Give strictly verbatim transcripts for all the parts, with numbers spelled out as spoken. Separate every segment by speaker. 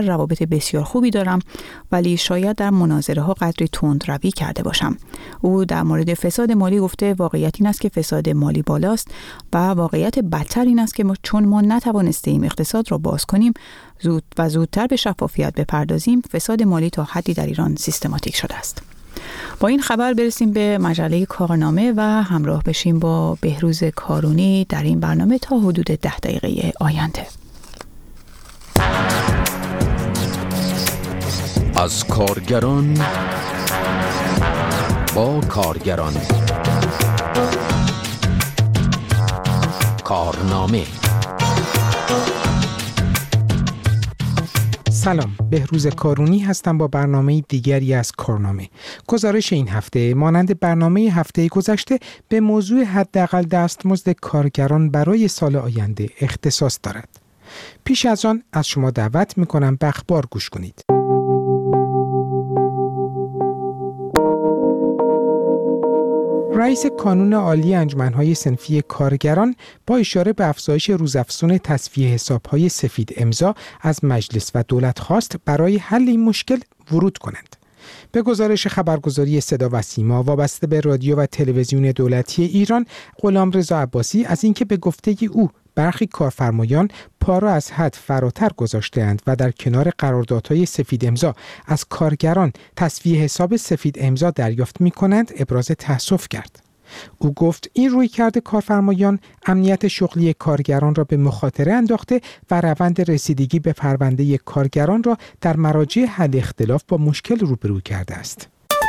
Speaker 1: روابط بسیار خوبی دارم، ولی شاید در مناظره ها قدری تندروی کرده باشم. او در مورد فساد مالی گفته واقعیت این است که فساد مالی بالاست و واقعیت بدتر این است که ما چون ما نتوانستیم اقتصاد را باز کنیم زود و زودتر به شفافیت بپردازیم، فساد مالی تا حدی در ایران سیستماتیک شده است. با این خبر برسیم به مجله کارنامه و همراه بشیم با بهروز کارونی در این برنامه تا حدود ده دقیقه آینده.
Speaker 2: از کارگران با کارگران. کارنامه.
Speaker 3: سلام، بهروز کارونی هستم با برنامه دیگری از کارنامه. گزارش این هفته مانند برنامه هفته گذشته به موضوع حداقل دستمزد کارگران برای سال آینده اختصاص دارد. پیش از آن از شما دعوت می‌کنم به اخبار گوش کنید. رئیس کانون عالی انجمن‌های صنفی کارگران با اشاره به افزایش روزافزون تصفیه حساب‌های سفید امضا از مجلس و دولت خواست برای حل این مشکل ورود کنند. به گزارش خبرگزاری صدا و سیما وابسته به رادیو و تلویزیون دولتی ایران، غلامرضا عباسی از اینکه به گفته او برخی کارفرمایان پا را از حد فراتر گذاشته‌اند و در کنار قراردادهای سفید امضا از کارگران تصفیه حساب سفید امضا دریافت می‌کنند، ابراز تأسف کرد. او گفت این رویکرد کارفرمایان امنیت شغلی کارگران را به مخاطره انداخته و روند رسیدگی به پرونده کارگران را در مراجع حل اختلاف با مشکل روبرو کرده است.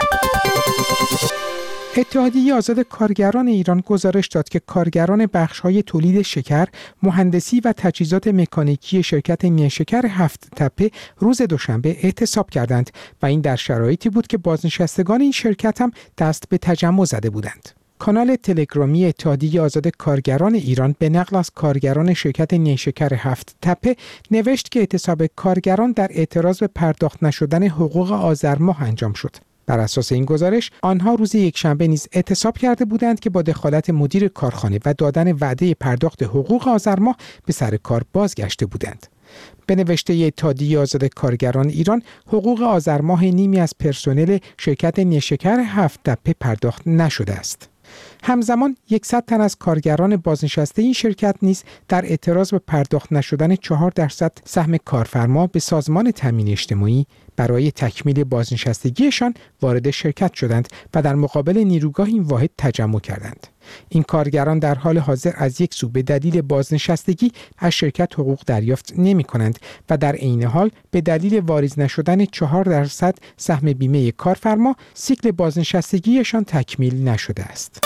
Speaker 3: اتحادیه آزاد کارگران ایران گزارش داد که کارگران بخش‌های تولید شکر، مهندسی و تجهیزات مکانیکی شرکت نیشکر هفت تپه روز دوشنبه اعتصاب کردند و این در شرایطی بود که بازنشستگان این شرکت هم دست به تجمع زده بودند. کانال تلگرامی اتحادیه آزاد کارگران ایران به نقل از کارگران شرکت نیشکر هفت تپه نوشت که اعتصاب کارگران در اعتراض به پرداخت نشدن حقوق آذر ماه انجام شد. بر اساس این گزارش آنها روز یکشنبه نیز اعتصاب کرده بودند که با دخالت مدیر کارخانه و دادن وعده پرداخت حقوق آذر ماه به سر کار بازگشته بودند. به نوشته اتحادیه آزاد کارگران ایران، حقوق آذر ماه نیمی از پرسنل شرکت نیشکر هفت تپه پرداخت نشده است. همزمان صد تن از کارگران بازنشسته این شرکت نیز در اعتراض به پرداخت نشدن چهار درصد سهم کارفرما به سازمان تامین اجتماعی برای تکمیل بازنشستگیشان وارد شرکت شدند و در مقابل نیروگاه این واحد تجمع کردند. این کارگران در حال حاضر از یک سو به دلیل بازنشستگی از شرکت حقوق دریافت نمی کنند و در عین حال به دلیل واریز نشدن چهار درصد سهم بیمه کارفرما سیکل بازنشستگیشان تکمیل نشده است.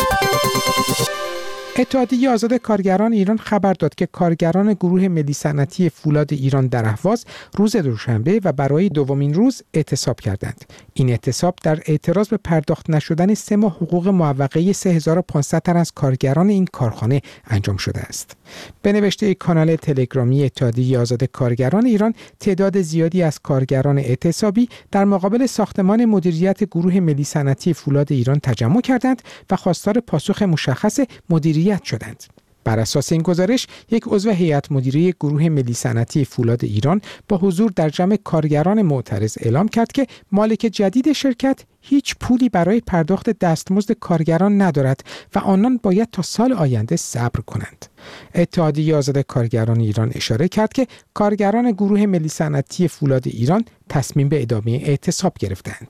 Speaker 3: اتحادیه آزاد کارگران ایران خبر داد که کارگران گروه ملی صنعتی فولاد ایران در اهواز روز دوشنبه و برای دومین روز اعتصاب کردند. این اعتصاب در اعتراض به پرداخت نشدن سه ماه حقوق معوقه سه هزار و پانصد تن از کارگران این کارخانه انجام شده است. به نوشته کانال تلگرامی اتحادیه آزاد کارگران ایران، تعداد زیادی از کارگران اعتصابی در مقابل ساختمان مدیریت گروه ملی صنعتی فولاد ایران تجمع کردند و خواستار پاسخ مشخص مدیریت شدند. بر اساس این گزارش، یک عضو هیئت مدیره گروه ملی صنعتی فولاد ایران با حضور در جمع کارگران معترض اعلام کرد که مالک جدید شرکت هیچ پولی برای پرداخت دستمزد کارگران ندارد و آنان باید تا سال آینده صبر کنند. اتحادیه آزاد کارگران ایران اشاره کرد که کارگران گروه ملی صنعتی فولاد ایران تصمیم به ادامه اعتصاب گرفتند.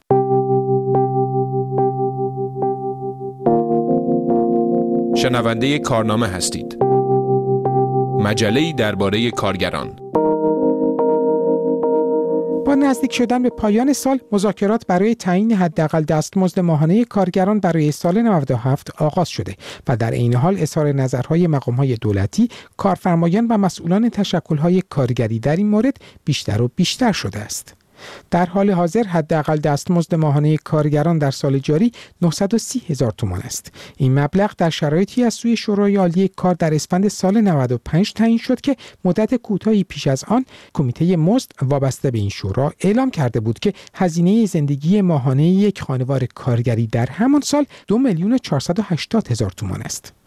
Speaker 4: شنونده کارنامه هستید. مجله‌ای درباره کارگران.
Speaker 3: با نزدیک شدن به پایان سال، مذاکرات برای تعیین حداقل دستمزد ماهانه کارگران برای سال نود و هفت آغاز شده و در عین حال اظهار نظرهای مقام‌های دولتی، کارفرمایان و مسئولان تشکل‌های کارگری در این مورد بیشتر و بیشتر شده است. در حال حاضر حداقل دستمزد ماهانه کارگران در سال جاری نهصد و سی هزار تومان است. این مبلغ در شرایطی از سوی شورای عالی کار در اسفند سال نود و پنج تعیین شد که مدت کوتاهی پیش از آن کمیته مزد وابسته به این شورا اعلام کرده بود که هزینه زندگی ماهانه یک خانوار کارگری در همان سال دو میلیون و چهارصد و هشتاد هزار تومان است.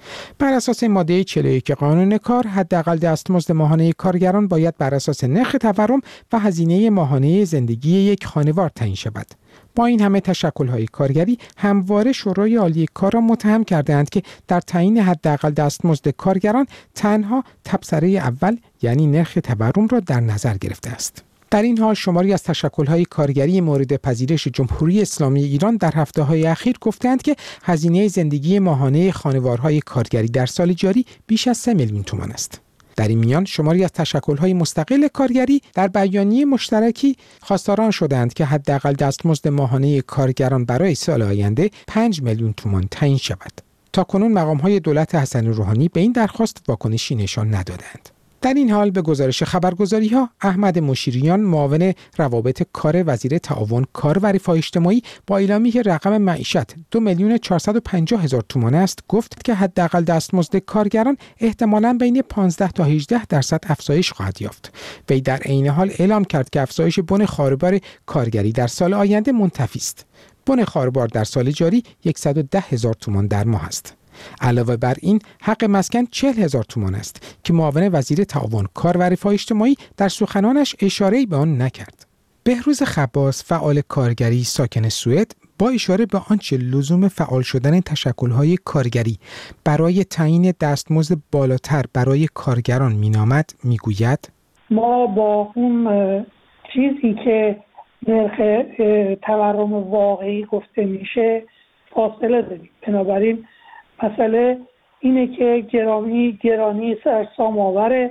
Speaker 3: بر اساس ماده چهل و یک قانون کار، حداقل دستمزد ماهانه کارگران باید بر اساس نرخ تورم و هزینه ماهانه زندگی یک خانوار تعیین شود. با این همه تشکل‌های کارگری همواره شورای عالی کار را متهم کرده‌اند که در تعیین حداقل دستمزد کارگران تنها تبصره اول یعنی نرخ تورم را در نظر گرفته است. در این حال شماری از تشکل‌های کارگری مورد پذیرش جمهوری اسلامی ایران در هفته‌های اخیر گفتند که هزینه زندگی ماهانه خانوارهای کارگری در سال جاری بیش از سه میلیون تومان است. در این میان شماری از تشکل‌های مستقل کارگری در بیانیه مشترکی خواستاران شدند که حداقل دستمزد ماهانه کارگران برای سال آینده پنج میلیون تومان تعیین شود. تاکنون مقام‌های دولت حسن روحانی به این درخواست واکنشی نشان ندادند. در این حال به گزارش خبرگزاری‌ها، احمد مشیریان معاون روابط کار وزیر تعاون کار و رفاه اجتماعی با اعلامی که رقم معیشت دو میلیون و چهارصد و پنجاه هزار تومان است، گفت که حداقل دستمزد کارگران احتمالاً بین پانزده تا هجده درصد افزایش خواهد یافت. وی در عین حال اعلام کرد که افزایش بن خاربار کارگری در سال آینده منتفی است. بن خاربار در سال جاری صد و ده هزار تومان در ماه است. علاوه بر این حق مسکن چهل هزار تومان است که معاون وزیر تعاون کار و رفاه اجتماعی در سخنانش اشاره‌ای به آن نکرد. بهروز خباس، فعال کارگری ساکن سوئد، با اشاره به آنچه لزوم فعال شدن تشکل‌های کارگری برای تعیین دستمزد بالاتر برای کارگران مینامد میگوید:
Speaker 5: ما با اون چیزی که نرخ تورم واقعی گفته میشه فاصله داریم. بنابراین مسئله اینه که گرانی گرانی سرسام آوره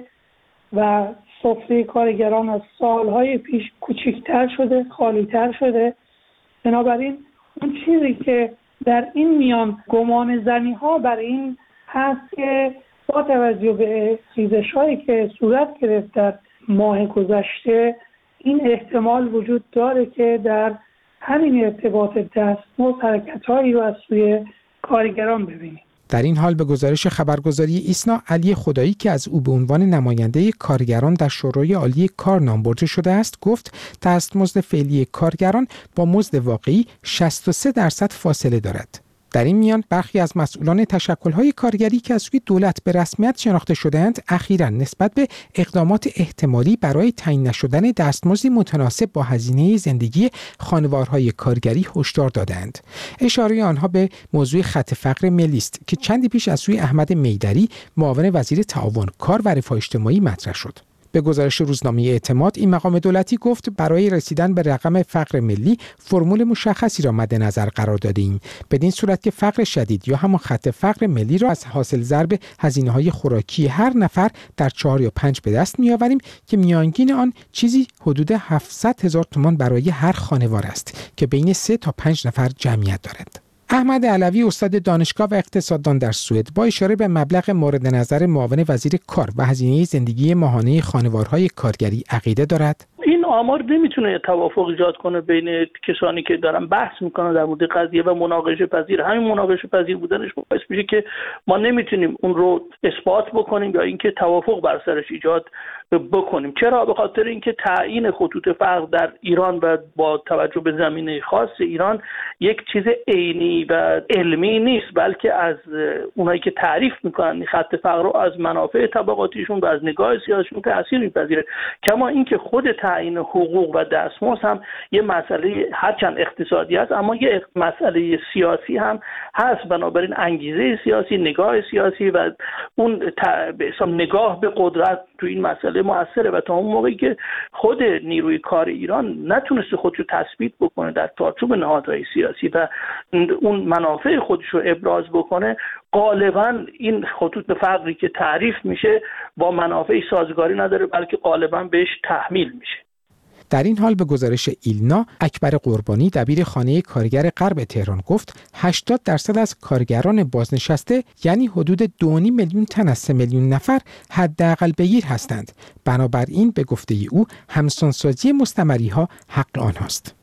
Speaker 5: و سفره کارگران از سالهای پیش کوچکتر شده، خالیتر شده. بنابراین اون چیزی که در این میان گمان زنی ها بر این هست که با توجه به ریزش هایی که صورت گرفت در ماه گذشته، این احتمال وجود داره که در همین ارتباط دستمزد حرکت هایی رو از سوی کارگران ببینیم.
Speaker 3: در این حال به گزارش خبرگزاری ایسنا، علی خدایی که از او به عنوان نماینده کارگران در شورای عالی کار نام برده شده است، گفت دستمزد فعلی کارگران با مزد واقعی شصت و سه درصد فاصله دارد. در این میان برخی از مسئولان تشکل‌های کارگری که از سوی دولت به رسمیت شناخته شده‌اند، اخیراً نسبت به اقدامات احتمالی برای تعیین نشدن دستمزدی متناسب با هزینه زندگی خانوارهای کارگری هشدار دادند. اشاره آنها به موضوع خط فقر ملی است که چندی پیش از سوی احمد میدری، معاون وزیر تعاون کار و رفاه اجتماعی مطرح شد. به گزارش روزنامه اعتماد، این مقام دولتی گفت برای رسیدن به رقم فقر ملی فرمول مشخصی را مد نظر قرار داده ایم، بدین صورت که فقر شدید یا همان خط فقر ملی را از حاصل ضرب هزینه‌های خوراکی هر نفر در چهار یا پنج به دست می‌آوریم که میانگین آن چیزی حدود هفتصد هزار تومان برای هر خانوار است که بین سه تا پنج نفر جمعیت دارد. احمد علوی، استاد دانشگاه و اقتصاددان در سوئد، با اشاره به مبلغ مورد نظر معاون وزیر کار و هزینه زندگی ماهانه خانوارهای کارگری عقیده دارد.
Speaker 6: این آمار نمیتونه توافق ایجاد کنه بین کسانی که دارن بحث میکنن در مورد قضیه و مناقشه پذیر. همین مناقشه پذیر بودنش باعث میشه که ما نمیتونیم اون رو اثبات بکنیم یا اینکه توافق بر سرش ایجاد بکنیم. چرا؟ به خاطر اینکه تعیین خطوط فقر در ایران و با توجه به زمینه خاص ایران یک چیز عینی و علمی نیست، بلکه از اونایی که تعریف میکنن خط فقر رو از منافع طبقاتیشون و از نگاه سیاسیشون تأثیر میپذیره. کما اینکه خود تعیین حقوق و دستمزد هم یه مسئله هرچند اقتصادی است اما یه مسئله سیاسی هم هست. بنابراین انگیزه سیاسی، نگاه سیاسی و اون به نگاه به قدرت تو این مسئله مؤثره و تا اون موقعی که خود نیروی کار ایران نتونسته خودش رو تثبیت بکنه در چارچوب نهادهای سیاسی و اون منافع خودش رو ابراز بکنه، غالبا این خطوط فقری که تعریف میشه با منافع سازگاری نداره، بلکه غالبا بهش تحمیل میشه.
Speaker 3: در این حال به گزارش ایلنا، اکبر قربانی، دبیر خانه کارگر غرب تهران، گفت هشتاد درصد از کارگران بازنشسته یعنی حدود دو و نیم میلیون تن از سه میلیون نفر حداقل بگیر هستند. بنابراین به گفته او همسانسازی مستمری ها حق آنهاست.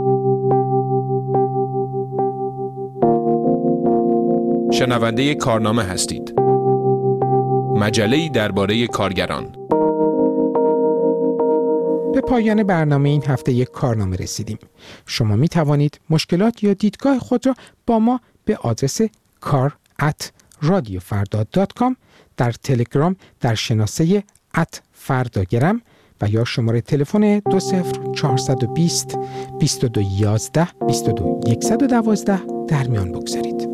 Speaker 4: شنونده کارنامه هستید. مجله‌ای درباره کارگران.
Speaker 3: به پایان برنامه این هفته یک کارنامه رسیدیم. شما می توانید مشکلات یا دیدگاه خود را با ما به آدرس کار ات رادیو فردا دات کام، در تلگرام در شناسه ات فرداگرم و یا شماره تلفن دو صفر چهارصد و بیست بیست و دو یازده بیست و دو صد و دوازده در میان بگذارید.